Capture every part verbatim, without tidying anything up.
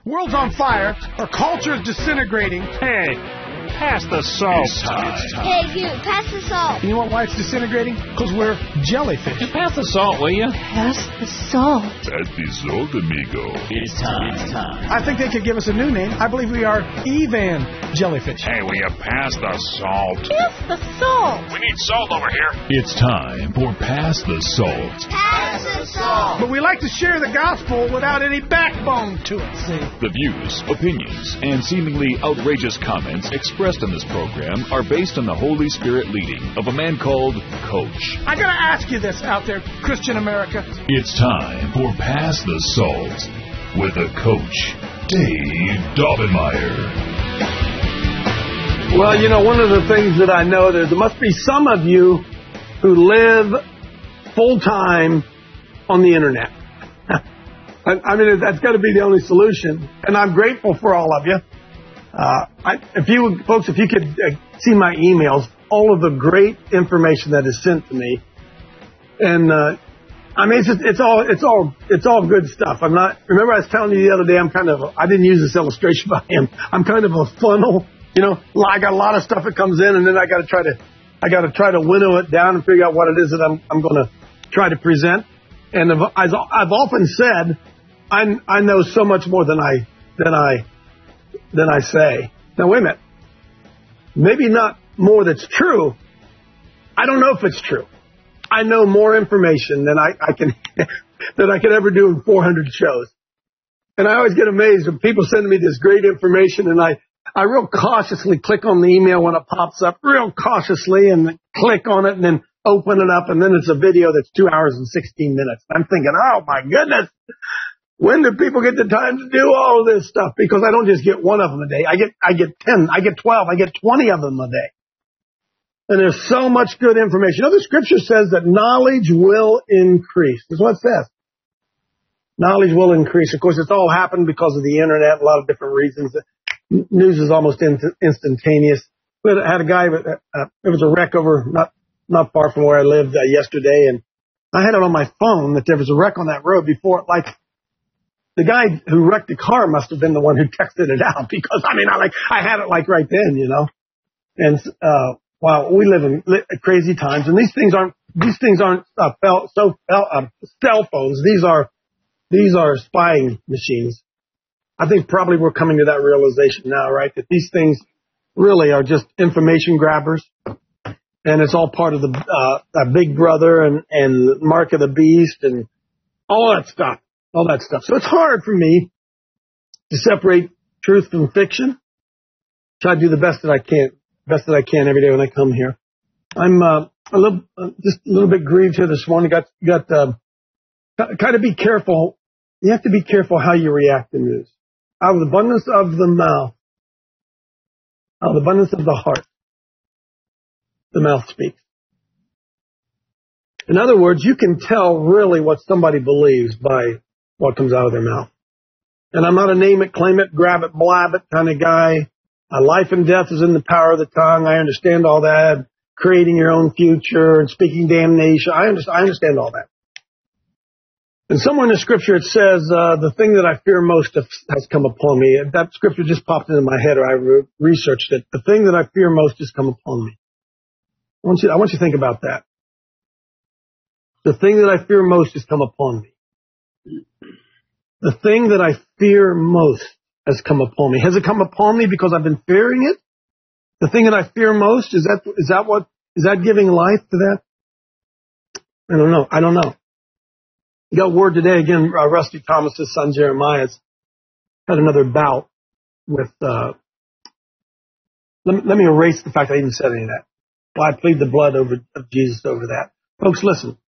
World's on fire. Our culture's disintegrating. Hey, pass the salt. It's time. It's time. Hey, you, pass the salt. You know what, why it's disintegrating? Because we're jellyfish. You pass the salt, will you? Pass the salt. Pass the salt, amigo. It's time. It's time. I think they could give us a new name. I believe we are Evan Jellyfish. Hey, will you pass the salt? Pass the salt. We need salt over here. It's time for Pass the Salt. Pass the salt. But we like to share the gospel without any backbone to it, see? The views, opinions, and seemingly outrageous comments expressed in this program are based on the Holy Spirit leading of a man called Coach. I gotta ask you this out there, Christian America. It's time for Pass the Salt with the Coach, Dave Daubenmire. Well, you know, one of the things that I know, there must be some of you who live full-time on the Internet. I mean, that's got to be the only solution. And I'm grateful for all of you. Uh, I, if you folks, if you could uh, see my emails, all of the great information that is sent to me, and uh, I mean, it's, just, it's all, it's all, it's all good stuff. I'm not. Remember, I was telling you the other day, I'm kind of. I didn't use this illustration by him. I'm kind of a funnel. You know, I got a lot of stuff that comes in, and then I got to try to, I got to try to winnow it down and figure out what it is that I'm, I'm going to try to present. And I've, I've often said, I, I know so much more than I, than I, than I say. Now wait a minute. Maybe not more that's true. I don't know if it's true. I know more information than I, I can, than I could ever do in four hundred shows. And I always get amazed when people send me this great information, and I, I real cautiously click on the email when it pops up, real cautiously, and click on it and then open it up, and then it's a video that's two hours and sixteen minutes. I'm thinking, oh my goodness, when do people get the time to do all this stuff? Because I don't just get one of them a day. I get, I get ten, I get twelve, I get twenty of them a day. And there's so much good information. You know, the scripture says that knowledge will increase. That's what it says. Knowledge will increase. Of course, it's all happened because of the internet, a lot of different reasons. News is almost in, instantaneous. We had a guy, uh, there was a wreck over not not far from where I lived uh, yesterday, and I had it on my phone that there was a wreck on that road before. Like, the guy who wrecked the car must have been the one who texted it out, because I mean, I like I had it like right then, you know. And uh, wow, we live in li- crazy times, and these things aren't these things aren't uh, fel- so fel- uh, cell phones. These are these are spying machines. I think probably we're coming to that realization now, right? That these things really are just information grabbers, and it's all part of the uh, Big Brother and and Mark of the Beast and all that stuff, all that stuff. So it's hard for me to separate truth from fiction. Try to do the best that I can, best that I can every day when I come here. I'm uh, a little, uh, just a little bit grieved here this morning. Got got uh, kind of be careful. You have to be careful how you react to news. Out of the abundance of the mouth, out of the abundance of the heart, the mouth speaks. In other words, you can tell really what somebody believes by what comes out of their mouth. And I'm not a name it, claim it, grab it, blab it kind of guy. Uh, life and death is in the power of the tongue. I understand all that. Creating your own future and speaking damnation. I understand, I understand all that. And somewhere in the scripture it says, uh, the thing that I fear most has come upon me. That scripture just popped into my head, or I re- researched it. The thing that I fear most has come upon me. I want you, I want you to think about that. The thing that I fear most has come upon me. The thing that I fear most has come upon me. Has it come upon me because I've been fearing it? The thing that I fear most, is that, is that what, is that giving life to that? I don't know. I don't know. You got word today, again, uh, Rusty Thomas's son Jeremiah had another bout with, uh, let me, let me erase the fact I even said any of that. Well, I plead the blood over, of Jesus over that. Folks, listen.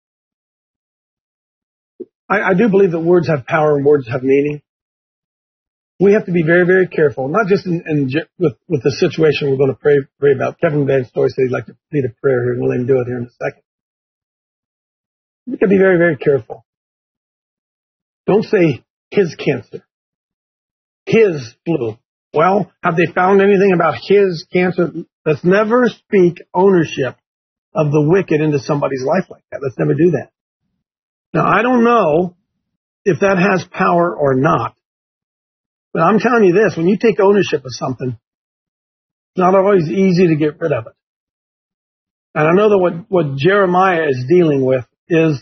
I, I do believe that words have power and words have meaning. We have to be very, very careful, not just in, in with, with the situation we're going to pray, pray about. Kevin Van Story said he'd like to lead a prayer here, and we'll let him do it here in a second. We have to be very, very careful. Don't say his cancer, his flu. Well, have they found anything about his cancer? Let's never speak ownership of the wicked into somebody's life like that. Let's never do that. Now, I don't know if that has power or not, But I'm telling you this, when you take ownership of something, it's not always easy to get rid of it. And I know that what, what Jeremiah is dealing with is,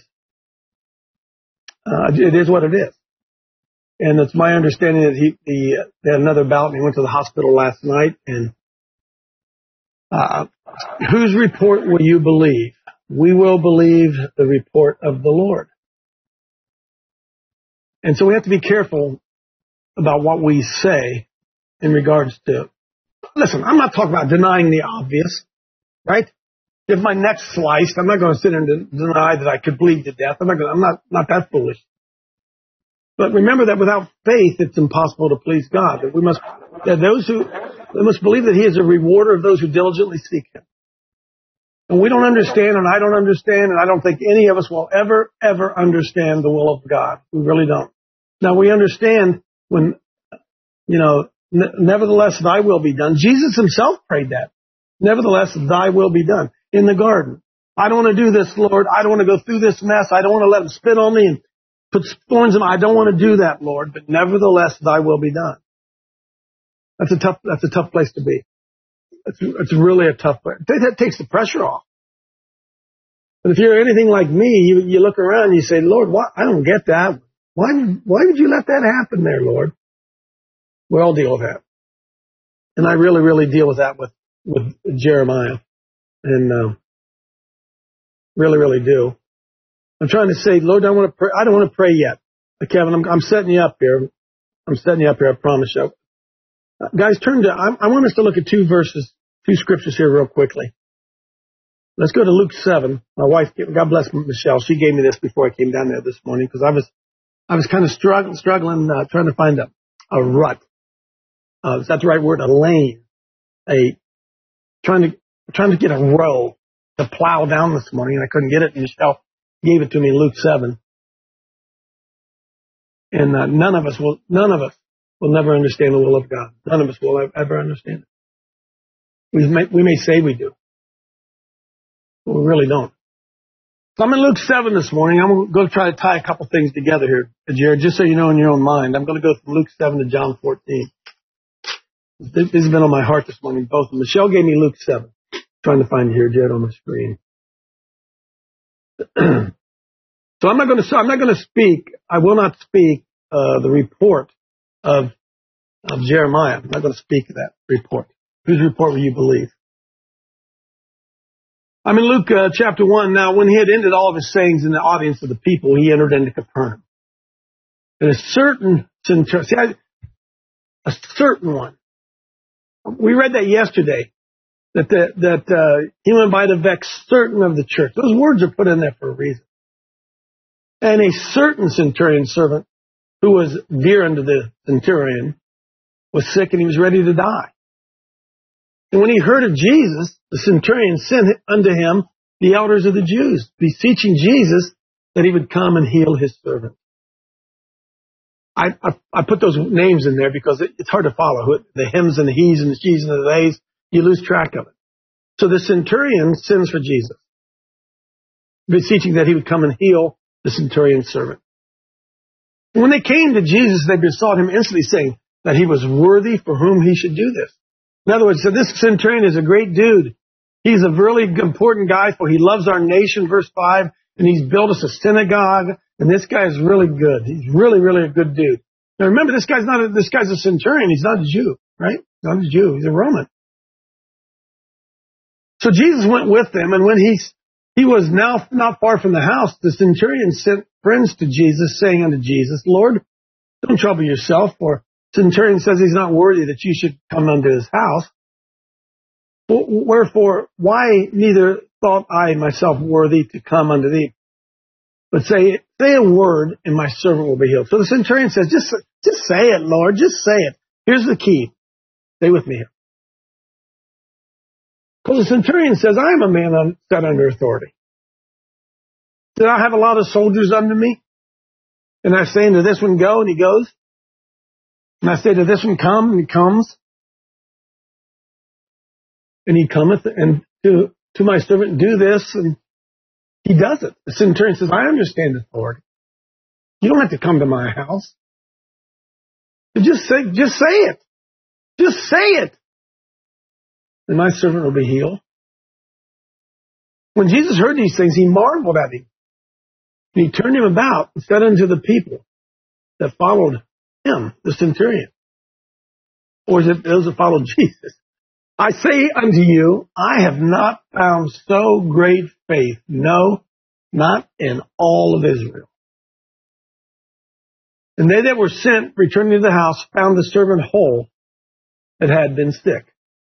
uh, it is what it is. And it's my understanding that he, he, they had another bout and he went to the hospital last night. And uh, whose report will you believe? We will believe the report of the Lord. And so we have to be careful about what we say in regards to, listen, I'm not talking about denying the obvious, right? If my neck's sliced, I'm not going to sit and de- deny that I could bleed to death. I'm not going to, I'm not, not that foolish. But remember that without faith, it's impossible to please God. That we must, that those who, we must believe that He is a rewarder of those who diligently seek Him. And we don't understand, and I don't understand, and I don't think any of us will ever, ever understand the will of God. We really don't. Now, we understand when, you know, n- nevertheless, thy will be done. Jesus Himself prayed that. Nevertheless, thy will be done in the garden. I don't want to do this, Lord. I don't want to go through this mess. I don't want to let them spit on me and put thorns in me. I don't want to do that, Lord. But nevertheless, thy will be done. That's a tough, that's a tough place to be. It's, it's really a tough place. That takes the pressure off. But if you're anything like me, you, you look around and you say, Lord, what? I don't get that. Why, why did you let that happen there, Lord? We all deal with that. And I really, really deal with that with, with Jeremiah. And, um, really, really do. I'm trying to say, Lord, I want to pray. I don't want to pray yet. But Kevin, I'm, I'm setting you up here. I'm setting you up here. I promise you. Uh, guys, turn to, I, I want us to look at two verses, two scriptures here real quickly. Let's go to Luke seven. My wife, God bless Michelle, she gave me this before I came down there this morning because I was, I was kind of struggling, struggling, uh, trying to find a, a rut. Uh, is that the right word? A lane. A, trying to, trying to get a row to plow down this morning, and I couldn't get it, and Michelle gave it to me in Luke seven. And uh, none of us will, none of us will never understand the will of God. None of us will ever understand it. We may, we may say we do, but we really don't. So I'm in Luke seven this morning. I'm going to try to tie a couple things together here, Jared, just so you know in your own mind. I'm going to go from Luke seven to John fourteen. This has been on my heart this morning, both. Michelle gave me Luke seven. I'm trying to find it here, Jared, on the screen. So I'm not going to. I'm not going to speak. I will not speak uh, the report of of Jeremiah. I'm not going to speak that report. Whose report will you believe? I'm in Luke uh, chapter one now. When he had ended all of his sayings in the audience of the people, he entered into Capernaum. And a certain centurion, see, I, a certain one. We read that yesterday. That the, that uh, he went by to vex certain of the church. Those words are put in there for a reason. And a certain centurion servant who was dear unto the centurion was sick and he was ready to die. And when he heard of Jesus, the centurion sent unto him the elders of the Jews, beseeching Jesus that he would come and heal his servant. I, I, I put those names in there because it, it's hard to follow. The hims and the he's and the she's and the they's, you lose track of it. So the centurion sends for Jesus, beseeching that he would come and heal the centurion's servant. And when they came to Jesus, they besought him instantly, saying that he was worthy for whom he should do this. In other words, so this centurion is a great dude. He's a really important guy, for he loves our nation, verse five, and he's built us a synagogue, and this guy is really good. He's really, really a good dude. Now remember, this guy's not a, this guy's a centurion. He's not a Jew, right? He's not a Jew. He's a Roman. So Jesus went with them, and when he he was now not far from the house, the centurion sent friends to Jesus, saying unto Jesus, Lord, don't trouble yourself, for the centurion says he's not worthy that you should come unto his house. Wherefore, why neither thought I myself worthy to come unto thee? But say, say a word, and my servant will be healed. So the centurion says, just, just say it, Lord, just say it. Here's the key. Stay with me here. Because the centurion says, I am a man set under authority. Did I have a lot of soldiers under me? And I say to this one, go, and he goes. And I say to this one, come, and he comes. And he cometh, and to, to my servant, do this, and he does it. The centurion says, I understand authority. You don't have to come to my house. Just say, just say it. Just say it. And my servant will be healed. When Jesus heard these things, he marveled at him. And he turned him about and said unto the people that followed him, the centurion, or is it those that followed Jesus? I say unto you, I have not found so great faith, no, not in all of Israel. And they that were sent, returning to the house, found the servant whole that had been sick.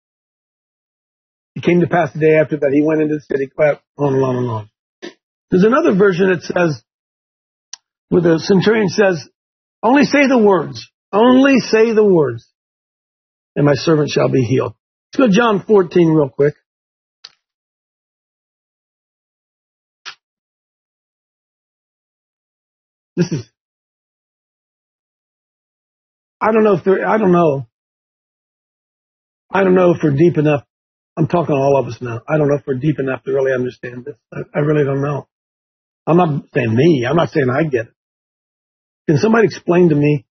It came to pass the day after that he went into the city, on and on and on. There's another version that says, where the centurion says, only say the words, only say the words, and my servant shall be healed. Let's go to John fourteen real quick. This is, I don't know if there, I don't know. I don't know if we're deep enough. I'm talking to all of us now. I don't know if we're deep enough to really understand this. I, I really don't know. I'm not saying me. I'm not saying I get it. Can somebody explain to me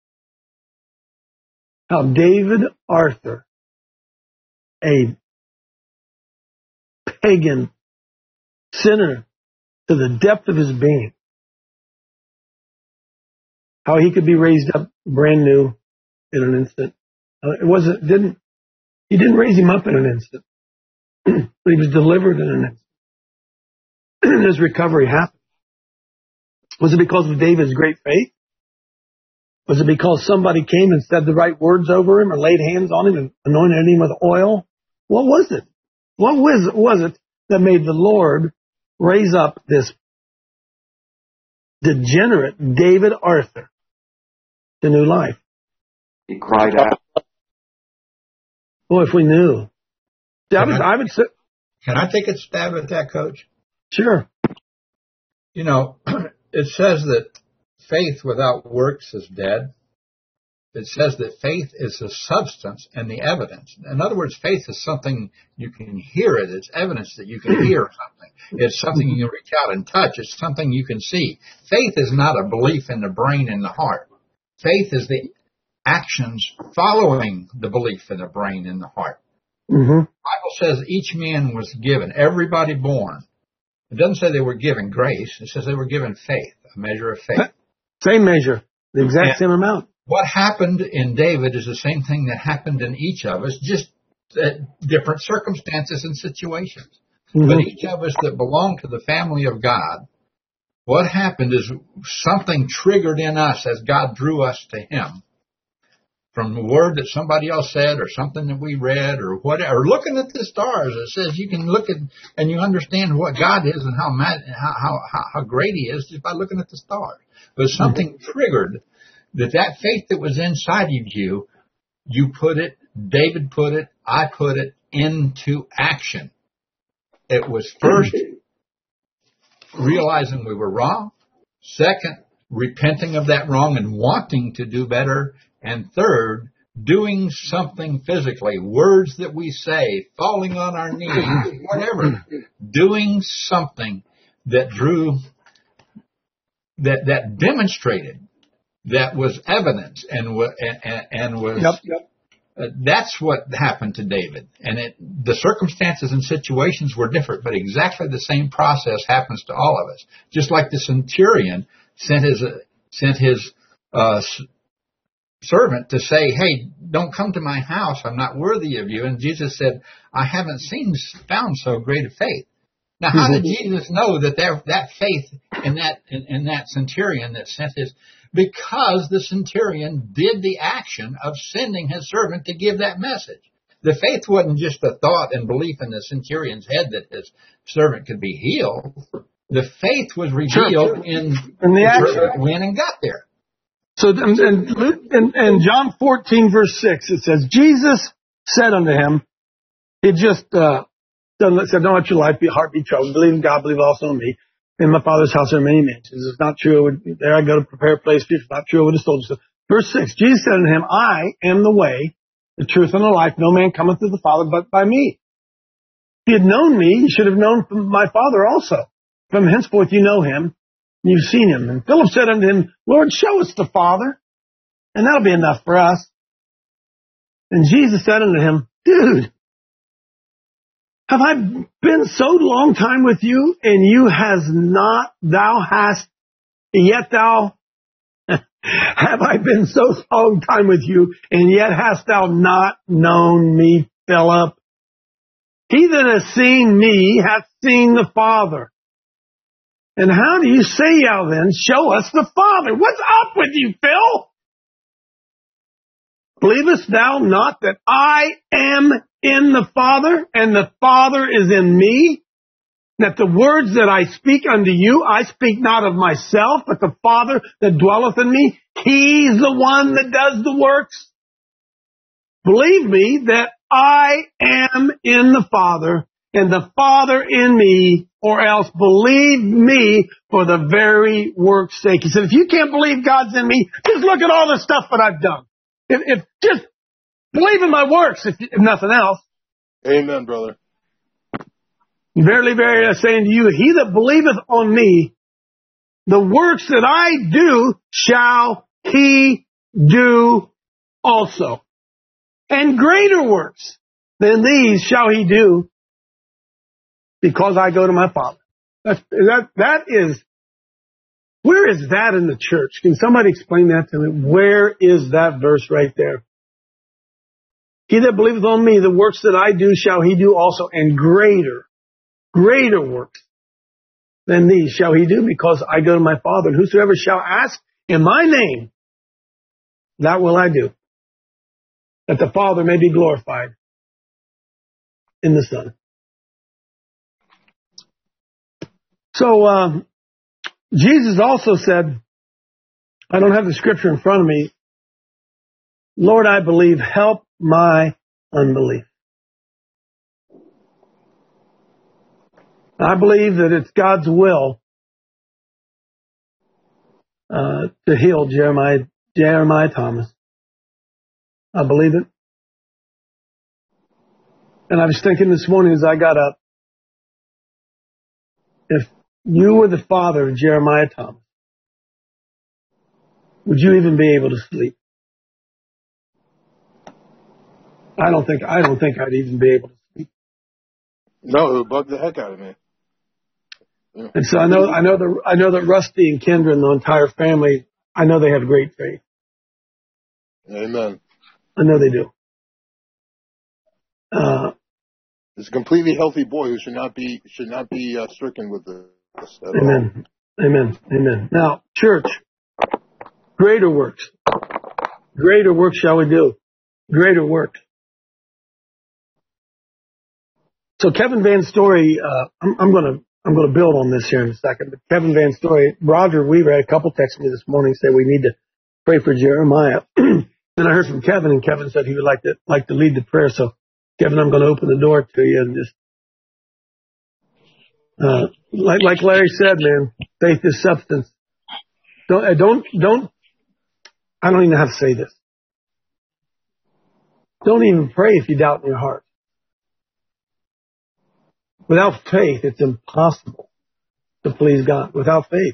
how David Arthur, a pagan sinner to the depth of his being, how he could be raised up brand new in an instant? Uh, it wasn't, didn't, he didn't raise him up in an instant, but he was delivered in an instant. His recovery happened. Was it because of David's great faith? Was it because somebody came and said the right words over him or laid hands on him and anointed him with oil? What was it? What was, was it that made the Lord raise up this degenerate David Arthur to new life? He cried out. Boy, if we knew. I would, I would say, can I take a stab at that, Coach? Sure. You know, it says that faith without works is dead. It says that faith is the substance and the evidence. In other words, faith is something you can hear it. It's evidence that you can hear something. It's something you can reach out and touch. It's something you can see. Faith is not a belief in the brain and the heart. Faith is the actions following the belief in the brain and the heart. Mm-hmm. The Bible says each man was given, everybody born. It doesn't say they were given grace. It says they were given faith, a measure of faith. Same measure, the exact and same amount. What happened in David is the same thing that happened in each of us, just at different circumstances and situations. Mm-hmm. But each of us that belong to the family of God, what happened is something triggered in us as God drew us to Him. From a word that somebody else said or something that we read or whatever, or looking at the stars, it says you can look at and you understand what God is and how mad, how, how, how great He is just by looking at the stars. But something mm-hmm. triggered that that faith that was inside of you, you put it, David put it, I put it into action. It was first realizing we were wrong. Second, repenting of that wrong and wanting to do better. And third, doing something physically, words that we say, falling on our knees, whatever, doing something that drew, that that demonstrated, that was evidence and, and, and was, yep, yep. Uh, that's what happened to David. And it, the circumstances and situations were different, but exactly the same process happens to all of us. Just like the centurion sent his, uh, sent his, uh, servant to say, hey, don't come to my house. I'm not worthy of you. And Jesus said, I haven't seen, found so great a faith. Now, how did Jesus know that there, that faith in that, in, in that centurion that sent his, because the centurion did the action of sending his servant to give that message. The faith wasn't just a thought and belief in the centurion's head that his servant could be healed. The faith was revealed sure. in, in the action. Went and got there. So in, in, in John fourteen, verse six, it says, Jesus said unto him, he just uh, said, don't let your life be heart be troubled. Believe in God, believe also in me. In my Father's house there are many mansions. It's not true. There I go to prepare a place for you. It's not true. I would have told you so. Verse six, Jesus said unto him, I am the way, the truth, and the life. No man cometh to the Father but by me. If he had known me, he should have known from my Father also. From henceforth you know him. You've seen him. And Philip said unto him, Lord, show us the Father, and that'll be enough for us. And Jesus said unto him, dude, have I been so long time with you, and you has not, thou hast, yet thou, have I been so long time with you, and yet hast thou not known me, Philip? He that has seen me hath seen the Father. And how do you say thou then, show us the Father? What's up with you, Phil? Believest thou not that I am in the Father, and the Father is in me? That the words that I speak unto you, I speak not of myself, but the Father that dwelleth in me, He's the one that does the works. Believe me that I am in the Father, and the Father in me, or else believe me for the very work's sake. He said, if you can't believe God's in me, just look at all the stuff that I've done. If, if just believe in my works, if, if nothing else. Amen, brother. Verily, verily, I say unto you, he that believeth on me, the works that I do shall he do also. And greater works than these shall he do, because I go to my Father. That's, that, that is, where is that in the church? Can somebody explain that to me? Where is that verse right there? He that believeth on me, the works that I do shall he do also, and greater, greater works than these shall he do, because I go to my Father. And whosoever shall ask in my name, that will I do, that the Father may be glorified in the Son. So, uh, Jesus also said, I don't have the scripture in front of me, Lord, I believe, help my unbelief. I believe that it's God's will uh, to heal Jeremiah, Jeremiah Thomas. I believe it. And I was thinking this morning as I got up, if you were the father of Jeremiah Thomas, would you even be able to sleep? I don't think I don't think I'd even be able to sleep. No, it would bug the heck out of me. Yeah. And so I know I know the I know that Rusty and Kendra and the entire family, I know they have great faith. Amen. I know they do. Uh, It's a completely healthy boy who should not be should not be uh, stricken with this. Amen. All. Amen. Amen. Now, church, greater works. Greater works shall we do. Greater works. So Kevin Van Story, uh, I'm, I'm going to I'm going to build on this here in a second. But Kevin Van Story, Roger Weaver had a couple texts me this morning saying we need to pray for Jeremiah. And I heard from Kevin, and Kevin said he would like to like to lead the prayer. So Kevin, I'm going to open the door to you and just uh, like like Larry said, man, faith is substance. Don't uh, don't don't. I don't even know how to say this. Don't even pray if you doubt in your heart. Without faith, it's impossible to please God. Without faith.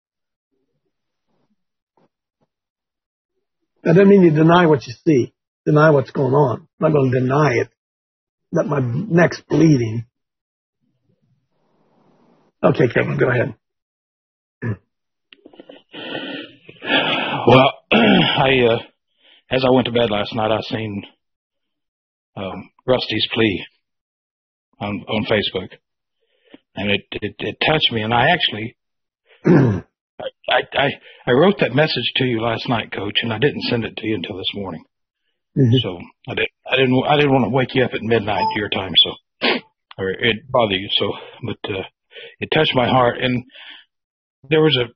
That doesn't mean you deny what you see. Deny what's going on. I'm not going to deny it. Let my neck's bleeding. Okay, Kevin, go ahead. Well, I, uh, as I went to bed last night, I seen um, Rusty's plea on, on Facebook, and it, it, it touched me. And I actually, I, I I wrote that message to you last night, Coach, and I didn't send it to you until this morning. Mm-hmm. So I didn't I didn't I didn't want to wake you up at midnight your time, so or it bother you. So, but uh, it touched my heart, and there was a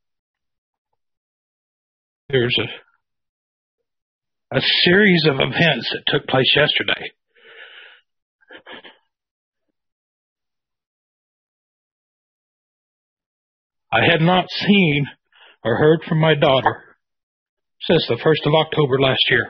there's a a series of events that took place yesterday. I had not seen or heard from my daughter since the first of October last year.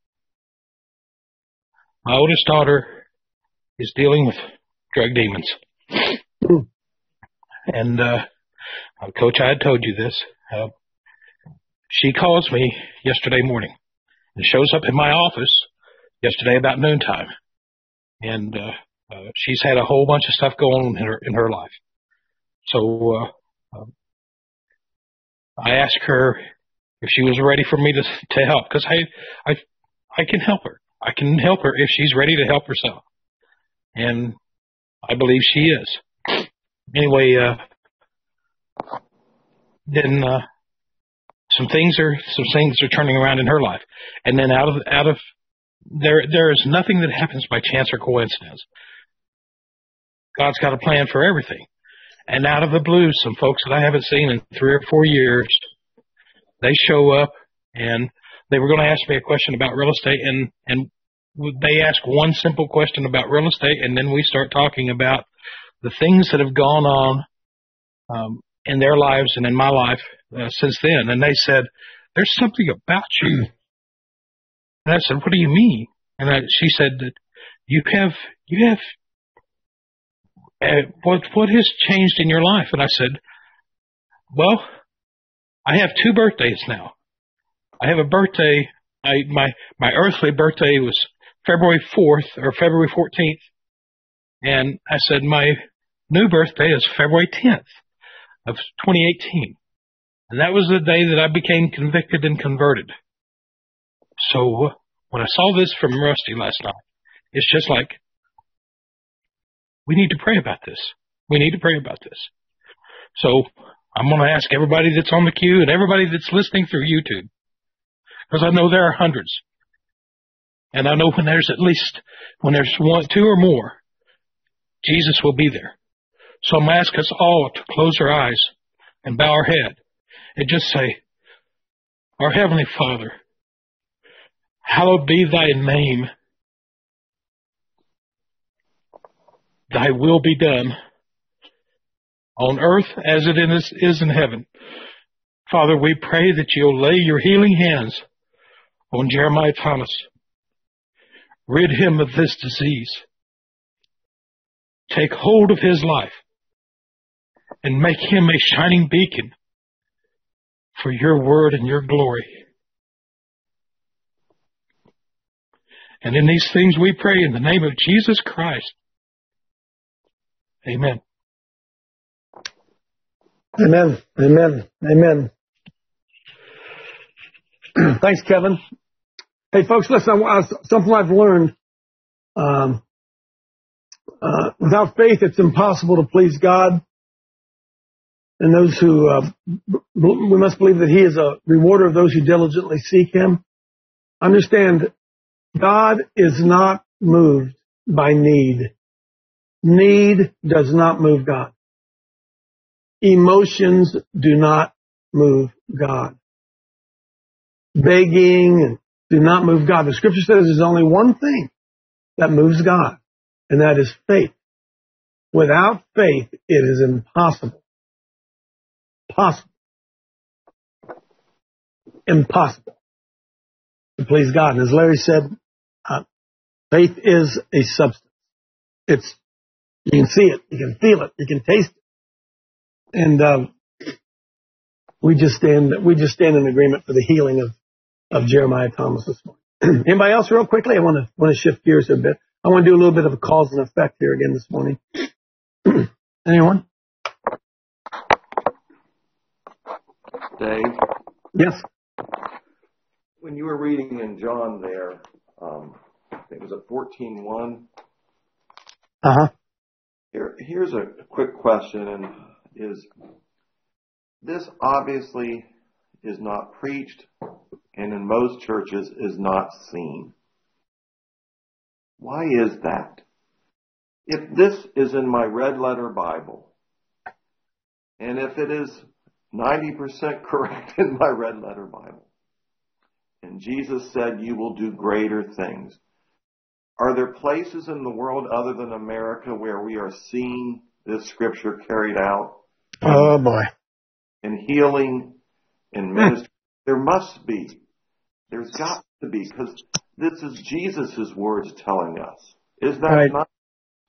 My oldest daughter is dealing with drug demons. Mm. And, uh, Coach, I had told you this. Uh, she calls me yesterday morning. and shows up in my office yesterday about noontime. And uh, uh, she's had a whole bunch of stuff going on in her, in her life. So uh, um, I asked her if she was ready for me to to help, because I, I, I can help her. I can help her if she's ready to help herself. And I believe she is. Anyway, uh, then uh, some things are some things are turning around in her life, and then out of out of there there is nothing that happens by chance or coincidence. God's got a plan for everything, and out of the blue, some folks that I haven't seen in three or four years, they show up, and they were going to ask me a question about real estate, and and they ask one simple question about real estate, and then we start talking about the things that have gone on um, in their lives and in my life uh, since then. And they said, "There's something about you." And I said, "What do you mean?" And I, she said that you have you have uh, what what has changed in your life? And I said, "Well, I have two birthdays now. I have a birthday. I, my my earthly birthday was February fourth or February fourteenth, and I said my new birthday is February tenth of twenty eighteen, and that was the day that I became convicted and converted." So when I saw this from Rusty last night, it's just like, we need to pray about this. We need to pray about this. So I'm going to ask everybody that's on the queue and everybody that's listening through YouTube, because I know there are hundreds. And I know when there's at least, when there's one, two or more, Jesus will be there. So I'm going to ask us all to close our eyes and bow our head and just say, "Our Heavenly Father, hallowed be thy name. Thy will be done on earth as it is, is in heaven." Father, we pray that you'll lay your healing hands on Jeremiah Thomas. Rid him of this disease. Take hold of his life and make him a shining beacon for your word and your glory. And in these things we pray in the name of Jesus Christ. Amen. Amen. Amen. Amen. Thanks, Kevin. Hey, folks, listen, something I've learned. Um, uh, without faith, it's impossible to please God. And those who, uh, we must believe that he is a rewarder of those who diligently seek him. Understand, God is not moved by need. Need does not move God. Emotions do not move God. Begging do not move God. The scripture says there's only one thing that moves God, and that is faith. Without faith, it is impossible. Possible. Impossible to please God. And as Larry said, uh, faith is a substance. It's, you can see it, you can feel it, you can taste it. And um, we just stand we just stand in agreement for the healing of, of Jeremiah Thomas this morning. Anybody else, real quickly? I want to want to shift gears a bit. I want to do a little bit of a cause and effect here again this morning. Anyone? Dave? Yes. When you were reading in John there, um, I think it was at fourteen one. Uh-huh. Here, here's a quick question, and is this obviously is not preached, and in most churches is not seen. Why is that? If this is in my red letter Bible, and if it is ninety percent correct in my red letter Bible, and Jesus said you will do greater things, are there places in the world other than America where we are seeing this scripture carried out? Oh, boy. In healing, in ministry? There must be. There's got to be, because this is Jesus' words telling us. Is that right. not?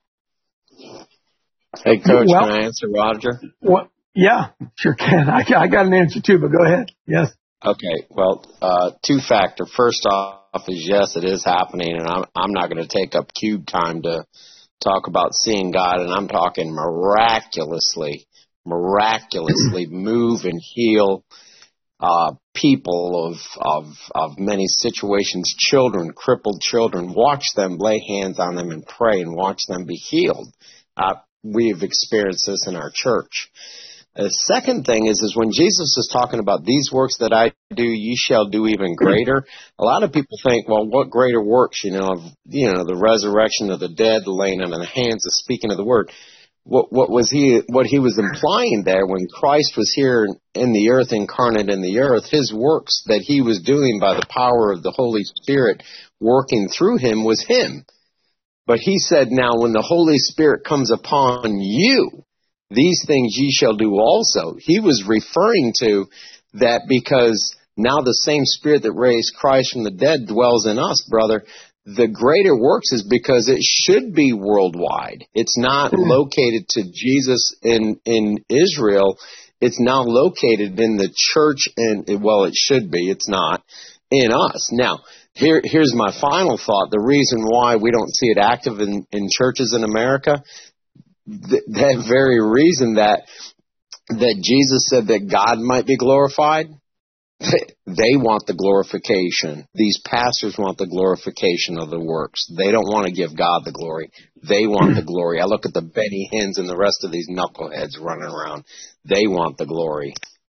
Hey, Coach, well, can I answer Roger? Well, yeah, sure can. I, I got an answer too, but go ahead. Yes. Okay, well, uh, two-factor. First off is yes, it is happening, and I'm, I'm not going to take up cube time to talk about seeing God, and I'm talking miraculously, miraculously move and heal uh, people of, of, of many situations, children, crippled children. Watch them, lay hands on them and pray and watch them be healed. Uh, we've experienced this in our church. The second thing is, is when Jesus is talking about these works that I do, ye shall do even greater. A lot of people think, well, what greater works? You know, of, you know, the resurrection of the dead, the laying on of the hands, the speaking of the word. What, what was he? What he was implying there, when Christ was here in the earth, incarnate in the earth, his works that he was doing by the power of the Holy Spirit working through him was him. But he said, now when the Holy Spirit comes upon you, these things ye shall do also. He was referring to that because now the same Spirit that raised Christ from the dead dwells in us, brother. The greater works is because it should be worldwide. It's not mm-hmm. located to Jesus in, in Israel. It's now located in the church, and well, it should be. It's not in us. Now, here, here's my final thought. The reason why we don't see it active in, in churches in America, th- that very reason that that Jesus said that God might be glorified, they want the glorification. These pastors want the glorification of the works. They don't want to give God the glory. They want the glory. I look at the Benny Hinns and the rest of these knuckleheads running around. They want the glory.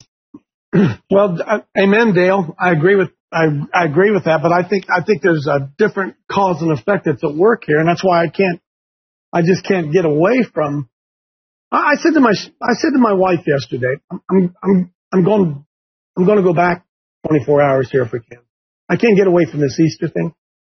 Well, uh, amen, Dale. I agree with I, I agree with that, but I think I think there's a different cause and effect that's at work here, and that's why I can't. I just can't get away from. I, I said to my I said to my wife yesterday, I'm I'm I'm, I'm going. I'm going to go back twenty-four hours here if we can. I can't get away from this Easter thing.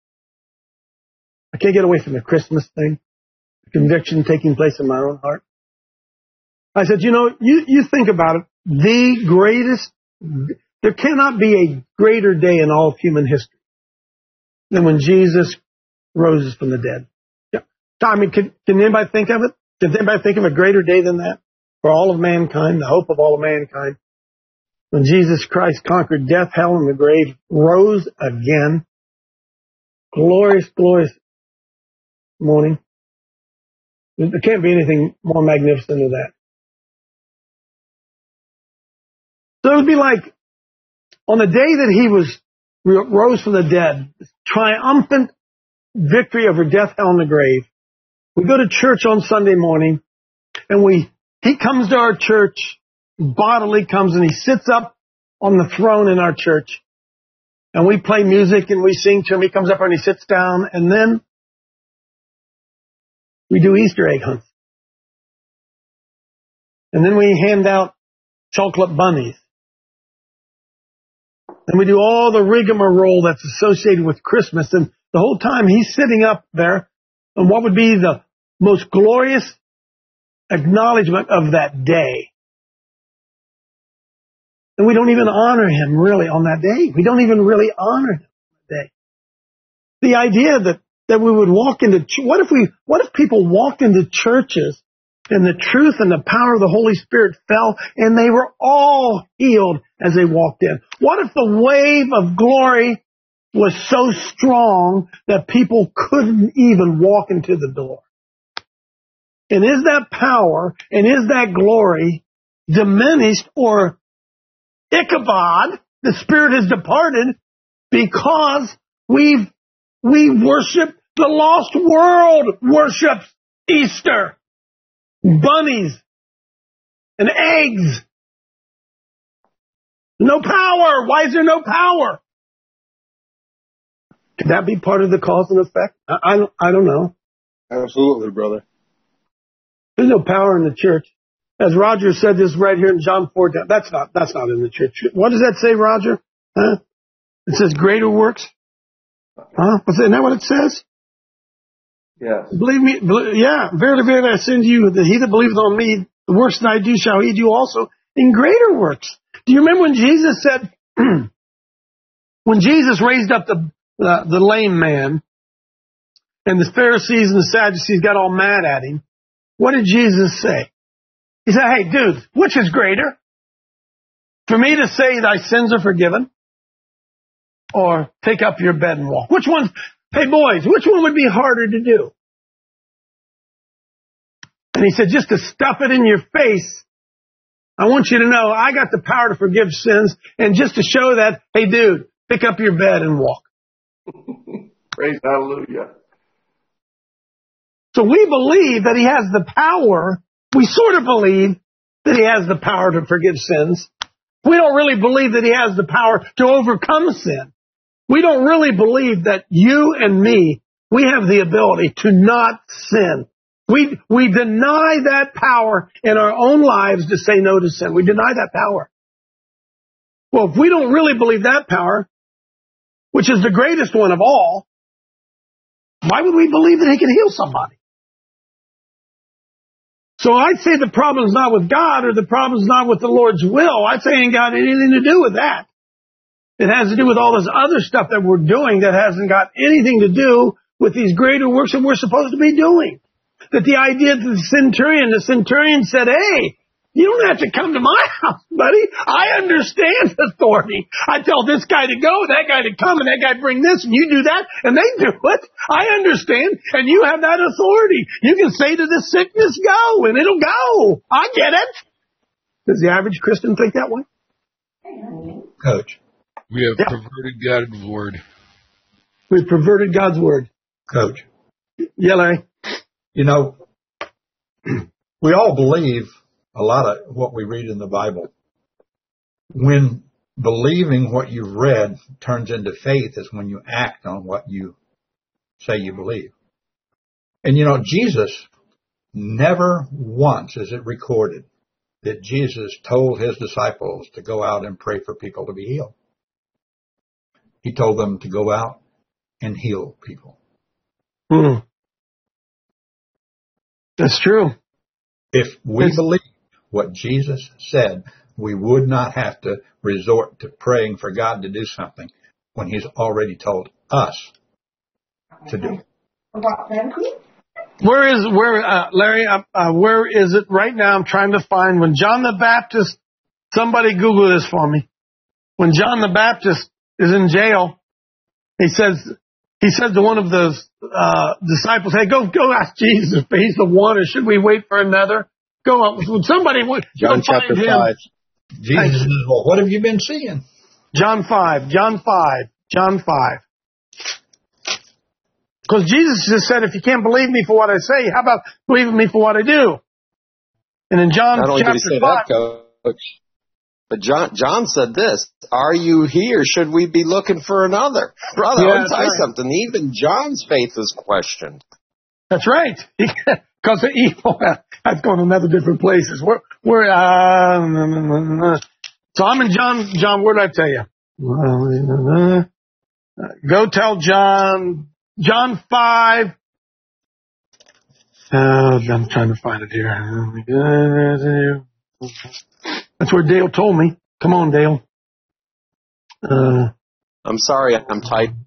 I can't get away from the Christmas thing, the conviction taking place in my own heart. I said, you know, you, you think about it, the greatest, there cannot be a greater day in all of human history than when Jesus rose from the dead. Yeah. I mean, can, can anybody think of it? Can anybody think of a greater day than that for all of mankind, the hope of all of mankind? When Jesus Christ conquered death, hell, and the grave, rose again. Glorious, glorious morning. There can't be anything more magnificent than that. So it would be like on the day that he was rose from the dead, triumphant victory over death, hell, and the grave. We go to church on Sunday morning, and we he comes to our church. Bodily comes and he sits up on the throne in our church, and we play music and we sing to him. He comes up and he sits down, and then we do Easter egg hunts, and then we hand out chocolate bunnies, and we do all the rigmarole that's associated with Christmas. And the whole time he's sitting up there, and what would be the most glorious acknowledgement of that day. And we don't even honor him really on that day. We don't even really honor him on that day. The idea that, that we would walk into, what if we, what if people walked into churches and the truth and the power of the Holy Spirit fell and they were all healed as they walked in? What if the wave of glory was so strong that people couldn't even walk into the door? And is that power and is that glory diminished or Ichabod, the Spirit has departed because we've, we worship, the lost world worships Easter. Bunnies and eggs. No power. Why is there no power? Could that be part of the cause and effect? I, I, don't, I don't know. Absolutely, brother. There's no power in the church. As Roger said this right here in John four, that's not, that's not in the church. What does that say, Roger? Huh? It says greater works. Huh? Isn't that what it says? Yes. Believe me, believe, yeah, verily, verily, I send you, that he that believeth on me, the works that I do shall he do also in greater works. Do you remember when Jesus said, when Jesus raised up the, uh, the lame man, and the Pharisees and the Sadducees got all mad at him, what did Jesus say? He said, hey, dude, which is greater? For me to say thy sins are forgiven, or take up your bed and walk. Which one, hey boys, which one would be harder to do? And he said, just to stuff it in your face. I want you to know I got the power to forgive sins, and just to show that, hey dude, pick up your bed and walk. Praise hallelujah. So we believe that he has the power. We sort of believe that he has the power to forgive sins. We don't really believe that he has the power to overcome sin. We don't really believe that you and me, we have the ability to not sin. We, we deny that power in our own lives to say no to sin. We deny that power. Well, if we don't really believe that power, which is the greatest one of all, why would we believe that he can heal somebody? So I'd say the problem's not with God, or the problem's not with the Lord's will. I'd say it ain't got anything to do with that. It has to do with all this other stuff that we're doing that hasn't got anything to do with these greater works that we're supposed to be doing. That the idea that the centurion, the centurion said, hey, you don't have to come to my house, buddy. I understand authority. I tell this guy to go, that guy to come, and that guy bring this, and you do that, and they do it. I understand, and you have that authority. You can say to this sickness, go, and it'll go. I get it. Does the average Christian think that way? Coach. We have Yeah. perverted God's word. We've perverted God's word. Coach. Yeah, Larry. You know, we all believe a lot of what we read in the Bible. When believing what you've read turns into faith is when you act on what you say you believe. And you know, Jesus, never once is it recorded that Jesus told his disciples to go out and pray for people to be healed. He told them to go out and heal people. Mm. That's true. If we It's, believe what Jesus said, we would not have to resort to praying for God to do something when he's already told us to do it. Where is, where, uh, Larry, uh, uh, where is it right now? I'm trying to find when John the Baptist, somebody Google this for me. When John the Baptist is in jail, he says, he says to one of the uh, disciples, hey, go, go ask Jesus if he's the one, or should we wait for another? Go up. Would somebody, John chapter five. Jesus says, well, what have you been seeing? John five, John five, John five. Because Jesus just said, if you can't believe me for what I say, how about believing me for what I do? And in John Not only did chapter he say five, that, Coach, but John John said this: are you here? Should we be looking for another? Brother, Yeah, I'll tell you right. something. Even John's faith is questioned. that's right. Because the evil, that's going to another different places. We're, we're, uh, so I'm in John, John, what did I tell you? Go tell John, John five. Uh, I'm trying to find it here. That's where Dale told me. Come on, Dale. Uh, I'm sorry, I'm typing.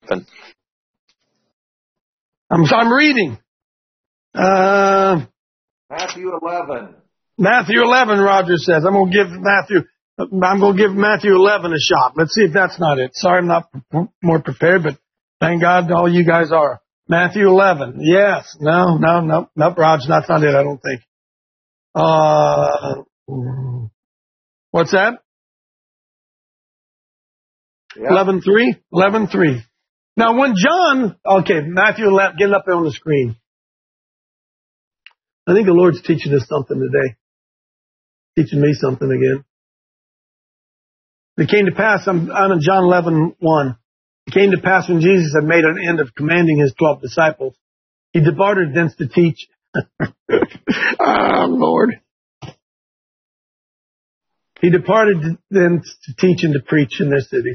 I'm, I'm reading. Uh, Matthew eleven. Matthew eleven, Roger says. I'm going to give Matthew, I'm going to give Matthew eleven a shot. Let's see if that's not it. Sorry, I'm not more prepared, but thank God all you guys are. Matthew eleven. Yes. No, no, no, no, Roger, that's not it, I don't think. Uh, what's that? Yep. eleven three? eleven three. Now, when John, okay, Matthew eleven, get it up there on the screen. I think the Lord's teaching us something today. Teaching me something again. It came to pass, I'm on John eleven one. It came to pass when Jesus had made an end of commanding his twelve disciples, he departed thence to teach. Ah, Lord. He departed thence to teach and to preach in their cities.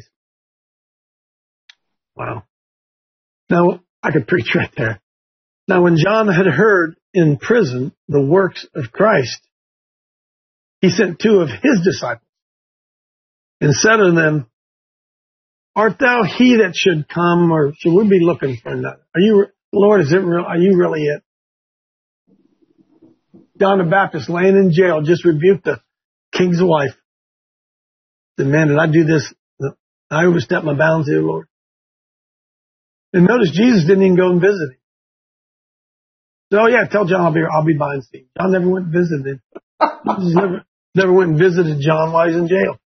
Wow. Now, I could preach right there. Now, when John had heard in prison the works of Christ, he sent two of his disciples and said to them, art thou he that should come, or should we be looking for another? Are you, Lord, is it real? Are you really it? John the Baptist laying in jail just rebuked the king's wife. Said, man, did I do this? I overstepped my bounds here, Lord. And notice Jesus didn't even go and visit him. So, oh, yeah, tell John I'll be I'll be by and see him. John never went and visited him. Jesus never, never went and visited John while he's in jail.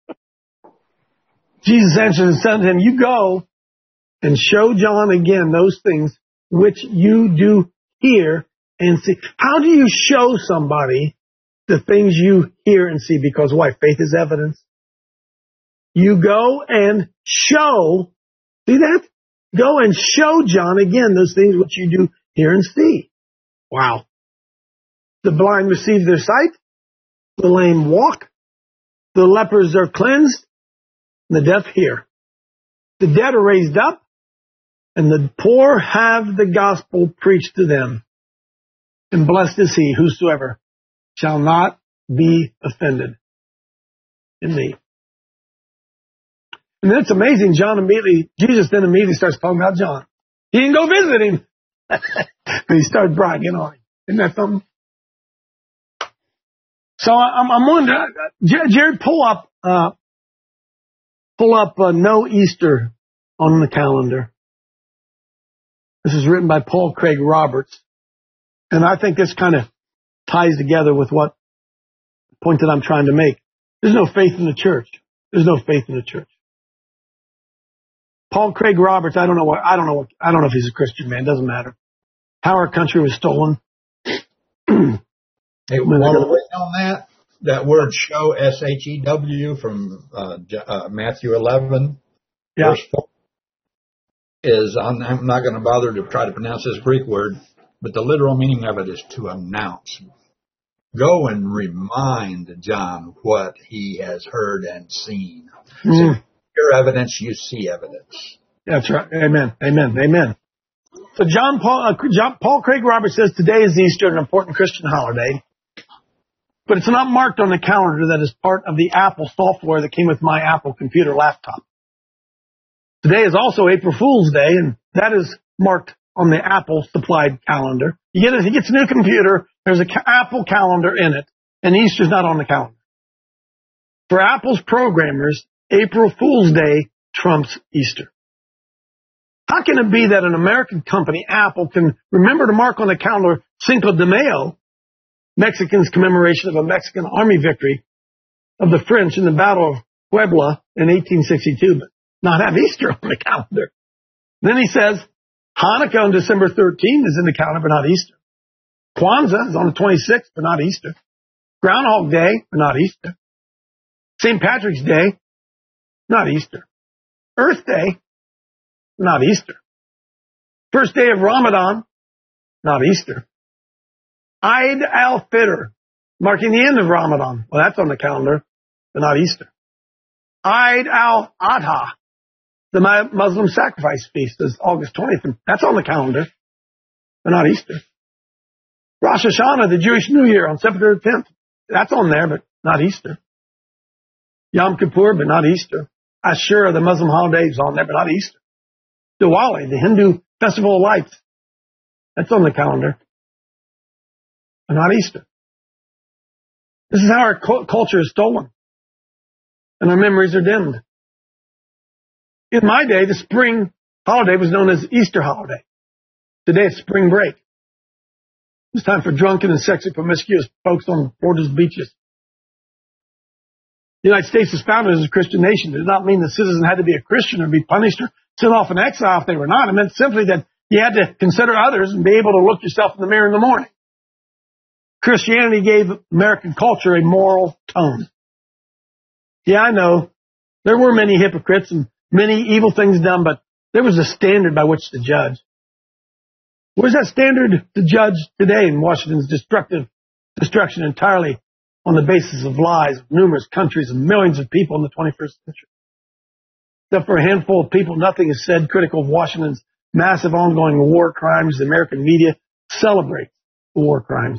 Jesus answered and said to him, you go and show John again those things which you do hear and see. How do you show somebody the things you hear and see? Because why? Faith is evidence. You go and show, see that? Go and show John again those things which you do hear and see. Wow. The blind receive their sight. The lame walk. The lepers are cleansed. The deaf hear. The dead are raised up. And the poor have the gospel preached to them. And blessed is he whosoever shall not be offended in me. And it's amazing. John immediately, Jesus then immediately starts talking about John. He didn't go visit him. But he started bragging on him. Isn't that something? So I'm, I'm wondering, Jared, pull up, uh, pull up uh, No Easter on the calendar. This is written by Paul Craig Roberts. And I think this kind of ties together with what point that I'm trying to make. There's no faith in the church. There's no faith in the church. Paul Craig Roberts, I don't know what, I don't know what, I don't know if he's a Christian man. Doesn't matter. How our country was stolen. Hey, while we're waiting on that, that word show, S H E W, from uh, uh, Matthew eleven, yeah. Verse four, is, I'm, I'm not going to bother to try to pronounce this Greek word, but the literal meaning of it is to announce. Go and remind John what he has heard and seen. Mm. So, hear evidence, you see evidence. That's right. Amen. Amen. Amen. So John Paul, uh, John, Paul Craig Roberts says today is Easter, an important Christian holiday, but it's not marked on the calendar that is part of the Apple software that came with my Apple computer laptop. Today is also April Fool's Day, and that is marked on the Apple supplied calendar. You get it, he gets a new computer, there's an ca- Apple calendar in it, and Easter's not on the calendar. For Apple's programmers, April Fool's Day trumps Easter. How can it be that an American company, Apple, can remember to mark on the calendar Cinco de Mayo, Mexicans' commemoration of a Mexican army victory of the French in the Battle of Puebla in eighteen sixty-two, but not have Easter on the calendar? Then he says Hanukkah on December thirteenth is in the calendar, but not Easter. Kwanzaa is on the twenty-sixth, but not Easter. Groundhog Day, but not Easter. Saint Patrick's Day, not Easter. Earth Day, not Easter. First day of Ramadan, not Easter. Eid al-Fitr, marking the end of Ramadan. Well, that's on the calendar, but not Easter. Eid al-Adha, the Muslim sacrifice feast, is August twentieth. That's on the calendar, but not Easter. Rosh Hashanah, the Jewish New Year, on September tenth. That's on there, but not Easter. Yom Kippur, but not Easter. Ashura, the Muslim holiday, is on there, but not Easter. Diwali, the Hindu festival of lights. That's on the calendar, but not Easter. This is how our cu- culture is stolen, and our memories are dimmed. In my day, the spring holiday was known as Easter holiday. Today, it's spring break. It's time for drunken and sexy promiscuous folks on Florida's beaches. The United States was founded as a Christian nation. It did not mean the citizen had to be a Christian or be punished or sent off in exile if they were not. It meant simply that you had to consider others and be able to look yourself in the mirror in the morning. Christianity gave American culture a moral tone. Yeah, I know there were many hypocrites and many evil things done, but there was a standard by which to judge. Where's that standard to judge today in Washington's destructive destruction entirely on the basis of lies of numerous countries and millions of people in the twenty-first century? Except for a handful of people, nothing is said critical of Washington's massive ongoing war crimes. The American media celebrates the war crimes.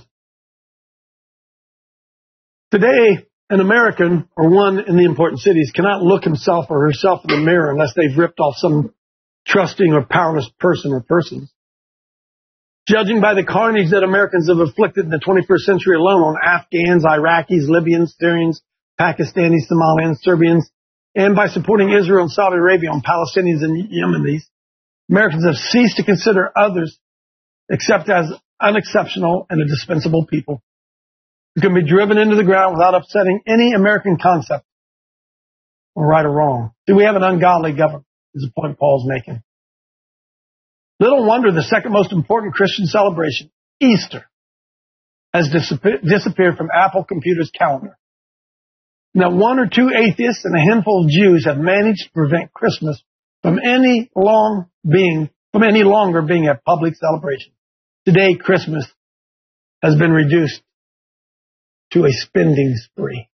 Today, an American, or one in the important cities, cannot look himself or herself in the mirror unless they've ripped off some trusting or powerless person or persons. Judging by the carnage that Americans have inflicted in the twenty-first century alone on Afghans, Iraqis, Libyans, Syrians, Pakistanis, Somalians, Serbians, and by supporting Israel and Saudi Arabia on Palestinians and Yemenis, Americans have ceased to consider others except as unexceptional and a dispensable people who can be driven into the ground without upsetting any American concept, or right or wrong. See, we have an ungodly government, is the point Paul's making. Little wonder the second most important Christian celebration, Easter, has disappear- disappeared from Apple Computer's calendar. Now, one or two atheists and a handful of Jews have managed to prevent Christmas from any long being, from any longer being a public celebration. Today, Christmas has been reduced to a spending spree.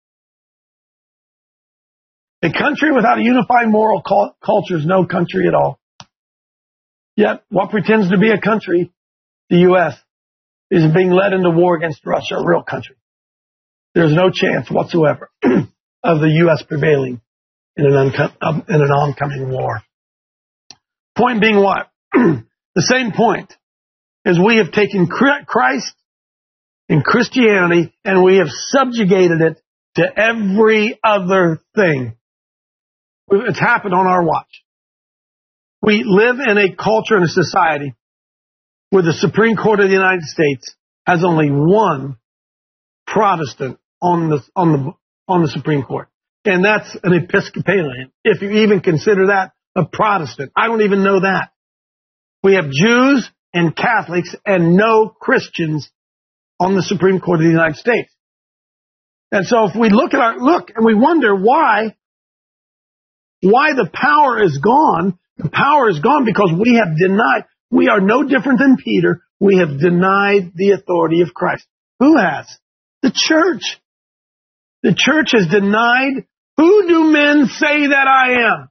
A country without a unified moral cult- culture is no country at all. Yet, what pretends to be a country, the U S, is being led into war against Russia, a real country. There's no chance whatsoever of the U S prevailing in an, unco- in an oncoming war. Point being what? The same point is we have taken Christ and Christianity and we have subjugated it to every other thing. It's happened on our watch. We live in a culture and a society where the Supreme Court of the United States has only one Protestant on the on the on the Supreme Court, and that's an Episcopalian. If you even consider that a Protestant, I don't even know that. We have Jews and Catholics and no Christians on the Supreme Court of the United States. And so, if we look at our look and we wonder why why the power is gone. The power is gone because we have denied. We are no different than Peter. We have denied the authority of Christ. Who has? The church. The church has denied. Who do men say that I am?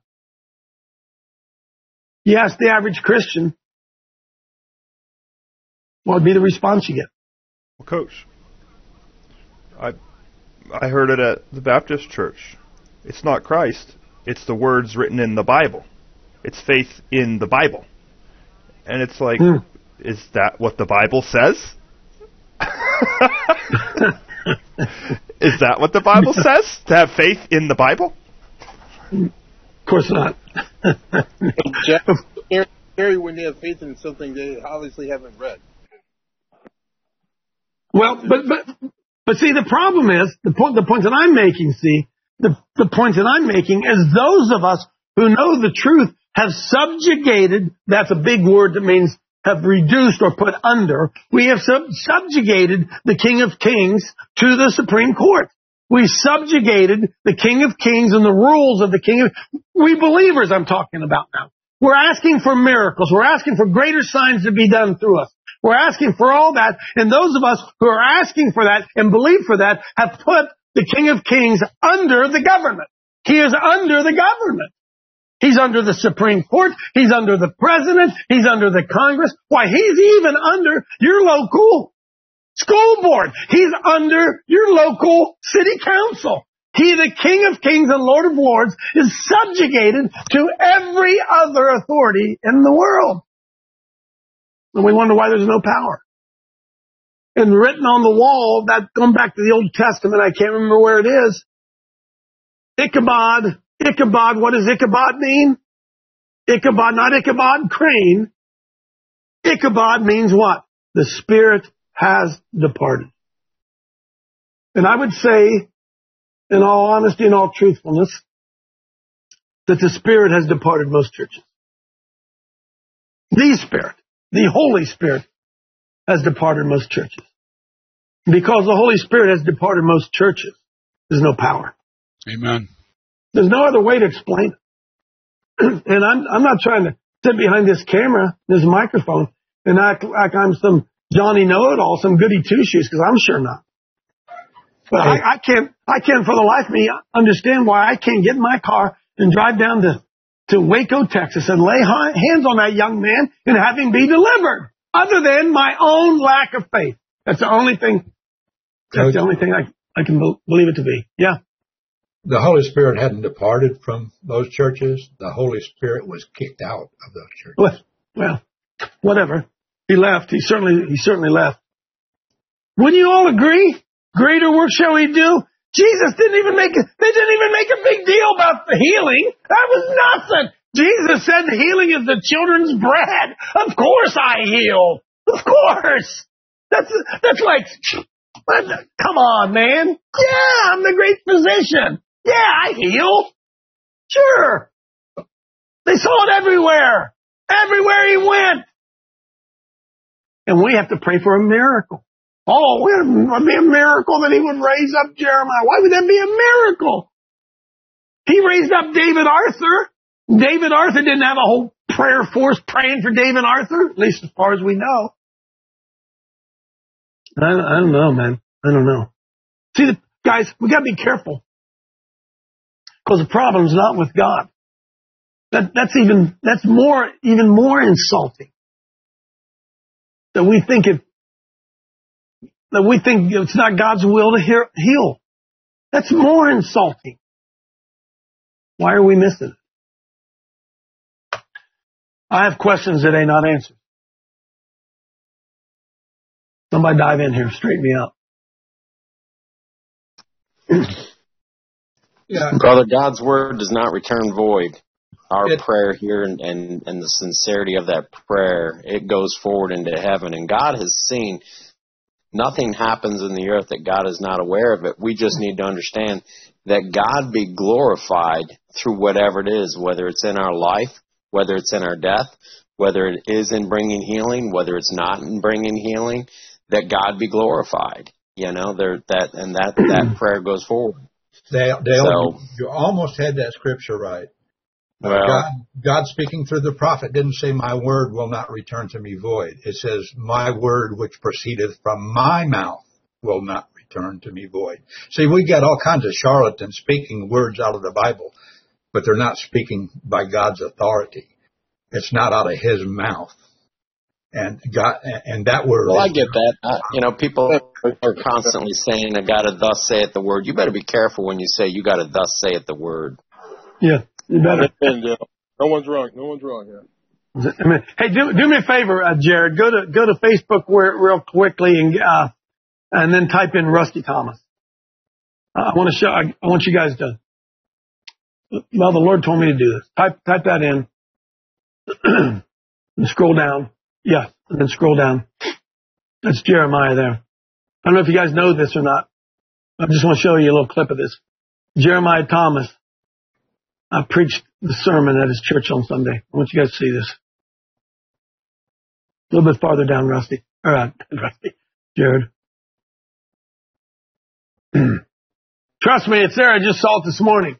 You ask the average Christian, what would be the response you get? Well, Coach, I I heard it at the Baptist church. It's not Christ. It's the words written in the Bible. It's faith in the Bible. And it's like, hmm. Is that what the Bible says? Is that what the Bible says? To have faith in the Bible? Of course not. Jeff, Gary, when they have faith in something they obviously haven't read. Well, but but but see, the problem is, the point the point that I'm making, see, the, the point that I'm making is those of us who know the truth have subjugated, that's a big word that means have reduced or put under. We have sub- subjugated the King of Kings to the Supreme Court. We subjugated the King of Kings and the rules of the King of... We believers I'm talking about now. We're asking for miracles. We're asking for greater signs to be done through us. We're asking for all that. And those of us who are asking for that and believe for that have put the King of Kings under the government. He is under the government. He's under the Supreme Court. He's under the President. He's under the Congress. Why, he's even under your local school board. He's under your local city council. He, the King of Kings and Lord of Lords, is subjugated to every other authority in the world. And we wonder why there's no power. And written on the wall, that going back to the Old Testament, I can't remember where it is. Ichabod. Ichabod, what does Ichabod mean? Ichabod, not Ichabod Crane. Ichabod means what? The Spirit has departed. And I would say, in all honesty and all truthfulness, that the Spirit has departed most churches. The Spirit, the Holy Spirit, has departed most churches. Because the Holy Spirit has departed most churches, there's no power. Amen. There's no other way to explain it. And I'm I'm not trying to sit behind this camera, this microphone, and act like I'm some Johnny Know-It-All, some goody two-shoes, because I'm sure not. But I, I can't I can't for the life of me understand why I can't get in my car and drive down to, to Waco, Texas, and lay hands on that young man and have him be delivered, other than my own lack of faith. That's the only thing. That's the only thing I I can believe it to be. Yeah. The Holy Spirit hadn't departed from those churches. The Holy Spirit was kicked out of those churches. Well, well, whatever. He left. He certainly, he certainly left. Wouldn't you all agree? Greater work shall we do? Jesus didn't even make it, they didn't even make a big deal about the healing. That was nothing. Jesus said healing is the children's bread. Of course I heal. Of course. That's, that's like, come on, man. Yeah, I'm the great physician. Yeah, I heal. Sure. They saw it everywhere. Everywhere he went. And we have to pray for a miracle. Oh, it would be a miracle that he would raise up Jeremiah. Why would that be a miracle? He raised up David Arthur. David Arthur didn't have a whole prayer force praying for David Arthur, at least as far as we know. I, I don't know, man. I don't know. See, the, guys, we got to be careful. Because the problem's not with God. That, that's even, that's more, even more insulting. That we think it, that we think it's not God's will to heal. That's more insulting. Why are we missing it? I have questions that ain't not answered. Somebody dive in here, straighten me out. Yeah. Brother, God's word does not return void. Our it, prayer here and, and, and the sincerity of that prayer, it goes forward into heaven. And God has seen nothing happens in the earth that God is not aware of it. We just need to understand that God be glorified through whatever it is, whether it's in our life, whether it's in our death, whether it is in bringing healing, whether it's not in bringing healing, that God be glorified. You know, there that and that, that prayer goes forward. Dale, Dale so, you, you almost had that scripture right. Well, God, God speaking through the prophet didn't say, my word will not return to me void. It says, my word which proceedeth from my mouth will not return to me void. See, we got all kinds of charlatans speaking words out of the Bible, but they're not speaking by God's authority. It's not out of his mouth. And God, and that word. Well, I get that. Uh, you know, people are constantly saying, I got to thus saith the word. You better be careful when you say you got to thus saith the word. Yeah. You better. No one's wrong. No one's wrong here. Hey, do do me a favor, uh, Jared. Go to go to Facebook where, real quickly and uh, and then type in Rusty Thomas. Uh, I want to show. I, I want you guys to. Well, the Lord told me to do this. Type type that in. And scroll down. Yeah, and then scroll down. That's Jeremiah there. I don't know if you guys know this or not. I just want to show you a little clip of this. Jeremiah Thomas. I preached the sermon at his church on Sunday. I want you guys to see this. A little bit farther down, Rusty. All right, Rusty. Jared. Trust me, it's there. I just saw it this morning.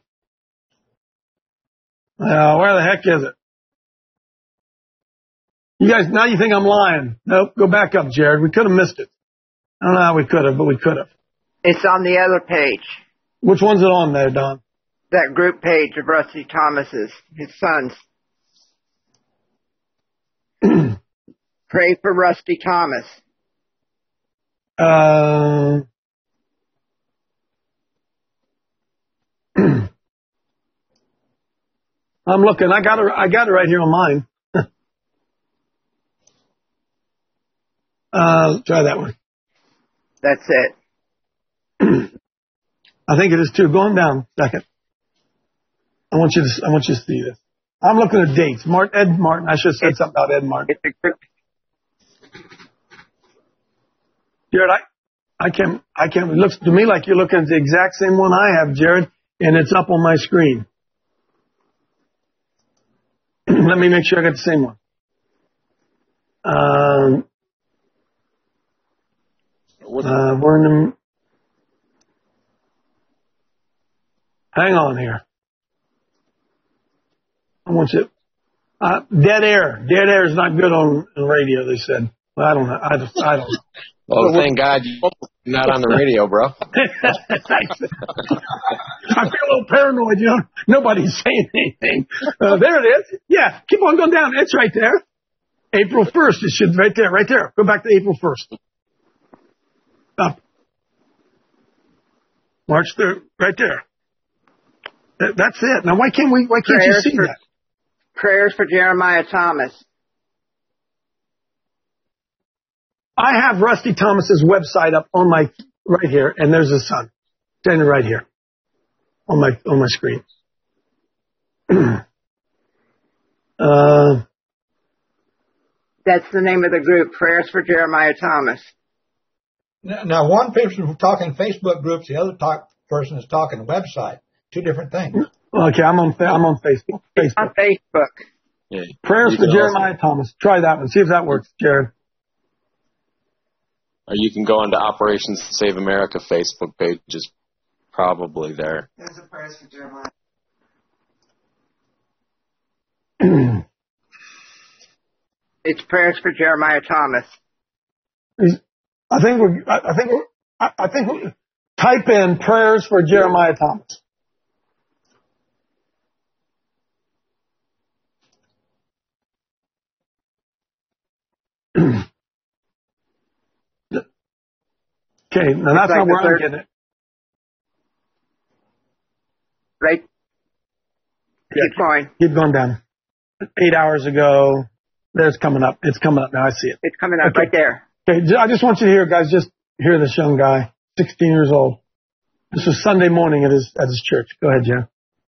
Uh, where the heck is it? You guys, now you think I'm lying. Nope, go back up, Jared. We could have missed it. I don't know how we could have, but we could have. It's on the other page. Which one's it on there, Don? That group page of Rusty Thomas's, his sons. Pray for Rusty Thomas. Uh, I'm looking. I got it. I got it right here on mine. uh, try that one. That's it. I think it is too. Going down. Second. I want you to. I want you to see this. I'm looking at dates. Martin, Ed Martin. I should have said it's, something about Ed Martin. Jared, I, I can't. I can't. It looks to me like you're looking at the exact same one I have, Jared, and it's up on my screen. Let me make sure I got the same one. Um, uh, we're in the. Hang on here. I want you. Uh, dead air. Dead air is not good on, on radio, they said. Well, I don't know. I, just, I don't know. Well, thank God you're not on the radio, bro. Thanks. I feel a little paranoid, you know. Nobody's saying anything. Uh, there it is. Yeah, keep on going down. It's right there. April first. It should right there, right there. Go back to April first. Up. March third, right there. That, that's it. Now, why can't we? Why can't prayers you see for, that? Prayers for Jeremiah Thomas. I have Rusty Thomas's website up on my right here, and there's his son. Standing right here on my on my screen. uh, That's the name of the group, Prayers for Jeremiah Thomas. Now, now one person is talking Facebook groups, the other talk, person is talking website. Two different things. Okay, I'm on I'm on Facebook. Facebook. On Facebook. Yeah. Prayers You for can Jeremiah also- Thomas. Try that one. See if that works, Jared. Or you can go onto Operation Save America Facebook page, is probably there. There's a Prayers for Jeremiah. It's Prayers for Jeremiah Thomas. I think we're. I I think. We're, I I think. we type in Prayers for Jeremiah Thomas. Okay, now that's like not the where I'm third- getting it. Right? Keep going. Keep going down. Eight hours ago. There's coming up. It's coming up now. I see it. It's coming up Okay. right there. Okay, j- I just want you to hear, guys, just hear this young guy, sixteen years old. This was Sunday morning at his at his church. Go ahead, Joe.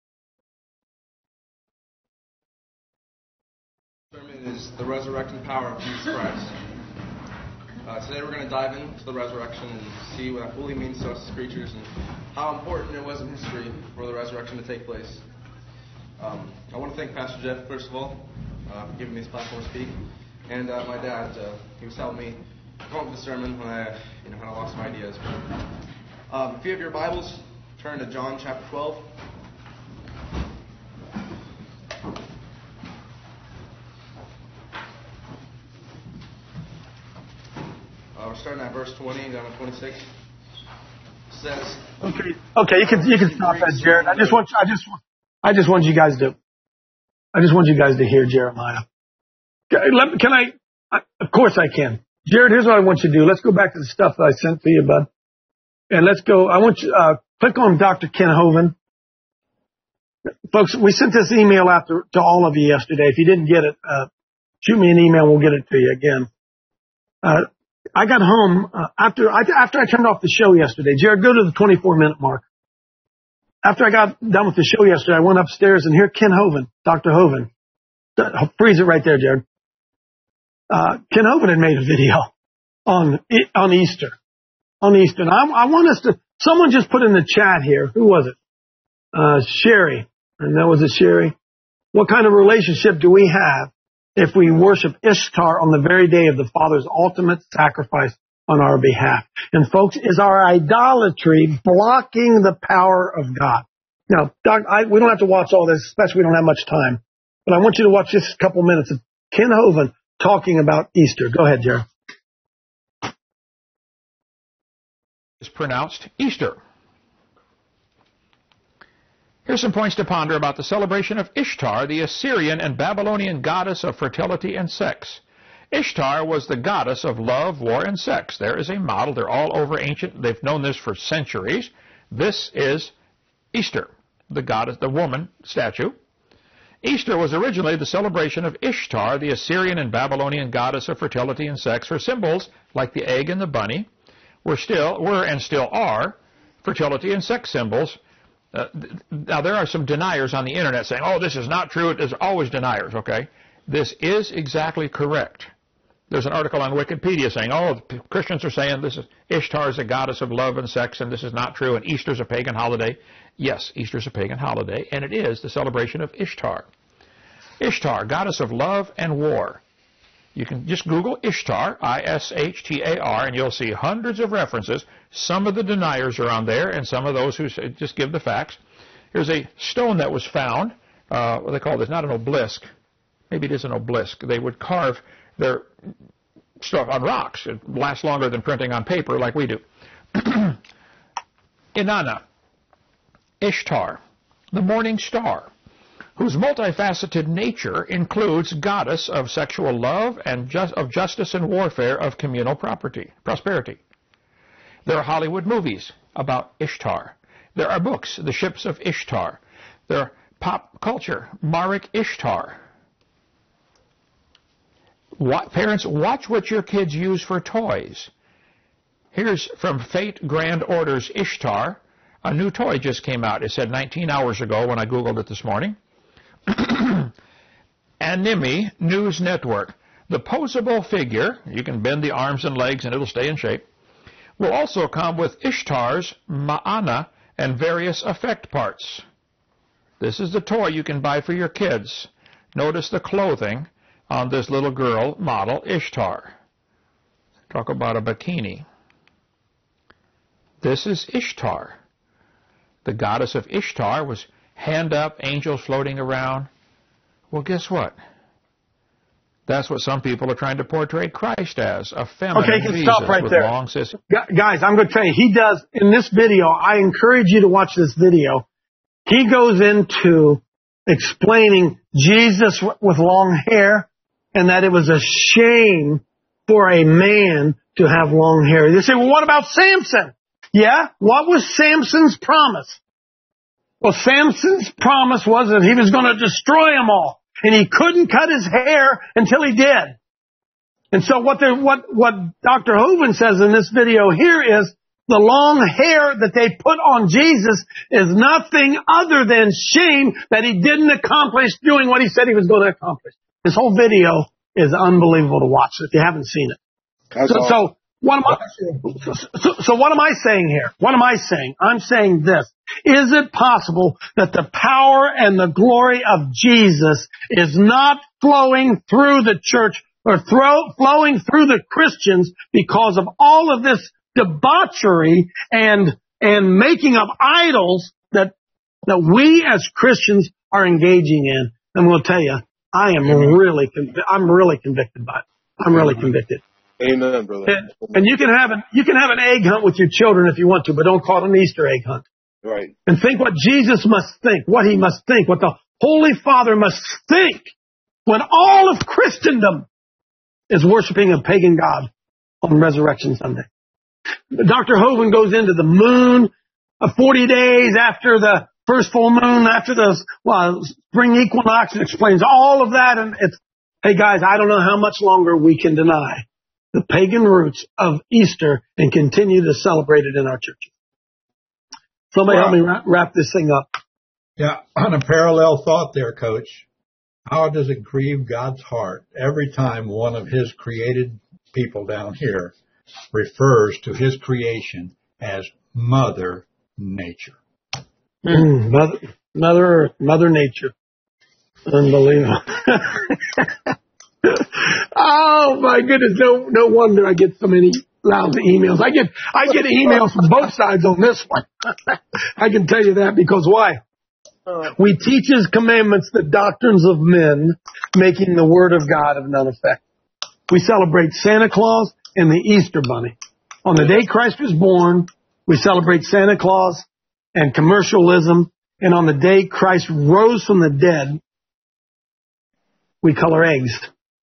Sermon is the resurrecting power of Jesus Christ. Uh, today we're going to dive into the resurrection and see what that fully means to us as creatures and how important it was in history for the resurrection to take place. Um, I want to thank Pastor Jeff, first of all, uh, for giving me this platform to speak, and uh, my dad. Uh, he was helping me come up with the sermon when I, you know, kind of lost some ideas. But, um, if you have your Bibles, turn to John chapter twelve. Uh, we're starting at verse twenty down to twenty-six. It says, Okay. Okay, you can you can stop that, Jared. I just want I just I just want you guys to I just want you guys to hear Jeremiah. Can I? Can I, I of course I can. Jared, here's what I want you to do. Let's go back to the stuff that I sent to you, bud. And let's go. I want you uh, click on Doctor Ken Hovind. Folks, we sent this email out to, to all of you yesterday. If you didn't get it, uh, shoot me an email. We'll get it to you again. Uh, I got home uh, after I, after I turned off the show yesterday. Jared, go to the twenty-four minute mark. After I got done with the show yesterday, I went upstairs and here Ken Hovind, Doctor Hovind. Uh, freeze it right there, Jared. Uh, Ken Hovind had made a video on on Easter. On Easter. And I, I want us to, someone just put in the chat here, who was it? Uh, Sherry. And that was it, Sherry. What kind of relationship do we have if we worship Ishtar on the very day of the Father's ultimate sacrifice on our behalf? And folks, is our idolatry blocking the power of God? Now, Doc, I, we don't have to watch all this, especially we don't have much time. But I want you to watch just a couple minutes of Ken Hovind talking about Easter. Go ahead, Jared. Is pronounced Easter. Here's some points to ponder about the celebration of Ishtar, the Assyrian and Babylonian goddess of fertility and sex. Ishtar was the goddess of love, war, and sex. There is a model. They're all over ancient. They've known this for centuries. This is Easter, the goddess, the woman statue. Easter was originally the celebration of Ishtar, the Assyrian and Babylonian goddess of fertility and sex. Her symbols, like the egg and the bunny, were still were and still are fertility and sex symbols. Uh, now, there are some deniers on the Internet saying, oh, this is not true. There's always deniers, okay? This is exactly correct. There's an article on Wikipedia saying, oh, Christians are saying this is Ishtar is a goddess of love and sex, and this is not true, and Easter's a pagan holiday. Yes, Easter's a pagan holiday, and it is the celebration of Ishtar. Ishtar, goddess of love and war. You can just Google Ishtar, I S H T A R, and you'll see hundreds of references. Some of the deniers are on there, and some of those who say, just give the facts. Here's a stone that was found. Uh, what do they call this? Not an obelisk. Maybe it is an obelisk. They would carve their stuff on rocks. It lasts longer than printing on paper like we do. Inanna, Ishtar, the morning star, whose multifaceted nature includes goddess of sexual love and just, of justice and warfare of communal property, prosperity. There are Hollywood movies about Ishtar. There are books, The Ships of Ishtar. There are pop culture, Marik Ishtar. What, parents, watch what your kids use for toys. Here's from Fate Grand Order's Ishtar, A new toy just came out. It said nineteen hours ago when I Googled it this morning. Anime News Network. The posable figure, you can bend the arms and legs and it'll stay in shape, will also come with Ishtar's Ma'ana and various effect parts. This is the toy you can buy for your kids. Notice the clothing on this little girl model, Ishtar. Talk about a bikini. This is Ishtar. The goddess of Ishtar was hand up, angels floating around. Well, guess what? That's what some people are trying to portray Christ as, a feminine okay, you can Jesus stop right with there. long cis. Guys, I'm going to tell you, he does, in this video, I encourage you to watch this video. He goes into explaining Jesus with long hair and that it was a shame for a man to have long hair. They say, well, what about Samson? Yeah, what was Samson's promise? Well, Samson's promise was that he was going to destroy them all, and he couldn't cut his hair until he did. And so what the, what what Doctor Hovind says in this video here is the long hair that they put on Jesus is nothing other than shame that he didn't accomplish doing what he said he was going to accomplish. This whole video is unbelievable to watch if you haven't seen it. So, so what am I? So, so what am I saying here? What am I saying? I'm saying this. Is it possible that the power and the glory of Jesus is not flowing through the church or throw, flowing through the Christians because of all of this debauchery and and making of idols that that we as Christians are engaging in? I'm going to tell you, I am really conv- I'm really convicted by it. I'm really convicted. Amen, brother. And, and you can have an you can have an egg hunt with your children if you want to, but don't call it an Easter egg hunt. Right. And think what Jesus must think, what he must think, what the Holy Father must think when all of Christendom is worshiping a pagan god on Resurrection Sunday. Doctor Hovind goes into the moon uh, forty days after the first full moon, after the well, spring equinox, and explains all of that. And it's, hey guys, I don't know how much longer we can deny the pagan roots of Easter and continue to celebrate it in our churches. Somebody Well, help me wrap, wrap this thing up. Yeah, on a parallel thought there, Coach. How does it grieve God's heart every time one of his created people down here refers to his creation as Mother Nature? Mm, mother, Mother Earth, Mother Nature. Unbelievable. Oh my goodness, no no wonder I get so many lousy emails. I get I get emails from both sides on this one. I can tell you that because why? We teach his commandments, the doctrines of men, making the word of God of none effect. We celebrate Santa Claus and the Easter Bunny. On the day Christ was born, we celebrate Santa Claus and commercialism. And on the day Christ rose from the dead, we color eggs.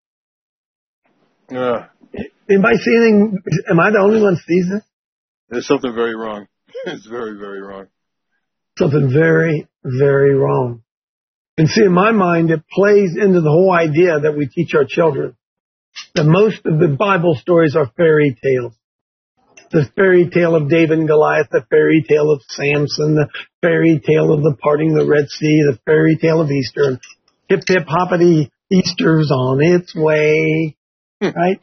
Yeah. Anybody see anything? Am I the only one who sees this? There's something very wrong. It's very, very wrong. Something very, very wrong. And see, in my mind, it plays into the whole idea that we teach our children that most of the Bible stories are fairy tales. The fairy tale of David and Goliath, the fairy tale of Samson, the fairy tale of the parting of the Red Sea, the fairy tale of Easter. And hip, hip, hoppity, Easter's on its way. Right?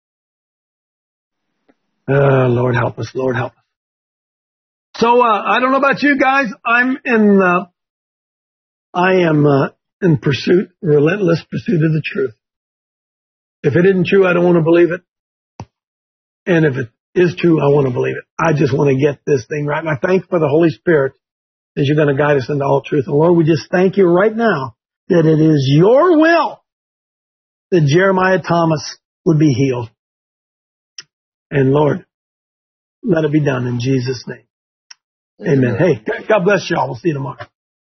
Uh, Lord help us, Lord help us. So, uh, I don't know about you guys. I'm in, uh, I am, uh, in pursuit, relentless pursuit of the truth. If it isn't true, I don't want to believe it. And if it is true, I want to believe it. I just want to get this thing right. And I thank you for the Holy Spirit as you're going to guide us into all truth. And Lord, we just thank you right now that it is your will that Jeremiah Thomas would be healed. And Lord, let it be done in Jesus' name. Amen. Hey, God bless you all. We'll see you tomorrow.